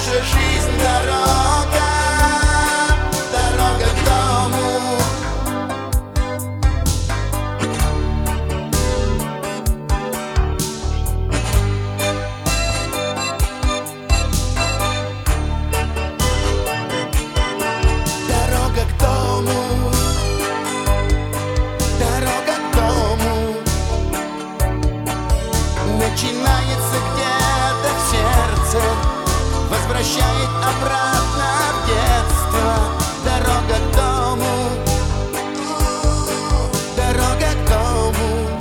наша жизнь дорога, дорога к дому. Дорога к дому, дорога к дому. Начинается где-то в сердце, возвращает обратно в детство. Дорога к дому, дорога к дому.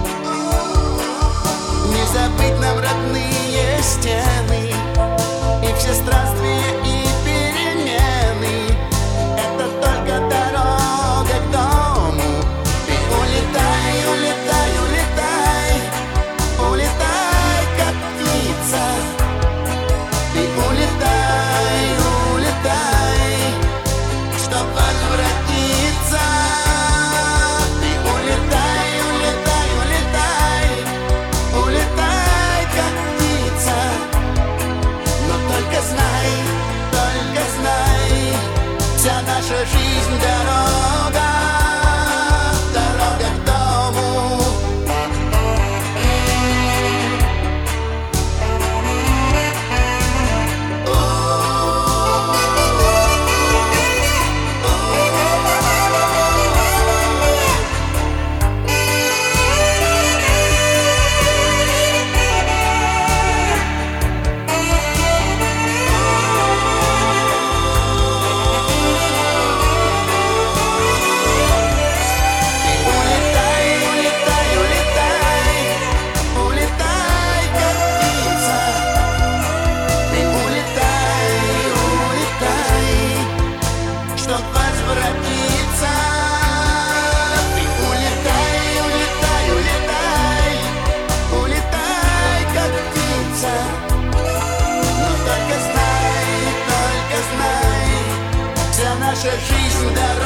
Не забыть нам родные стены и все странствия и перемены. Это только дорога к дому. Ты улетай, улетай, улетай, улетай, как птица. Ты улетай, улетай, чтоб возвратиться. Ты улетай, улетай, улетай, улетай, как птица. Но только знай, вся наша жизнь дорога, дорога к дому. Наша жизнь, да.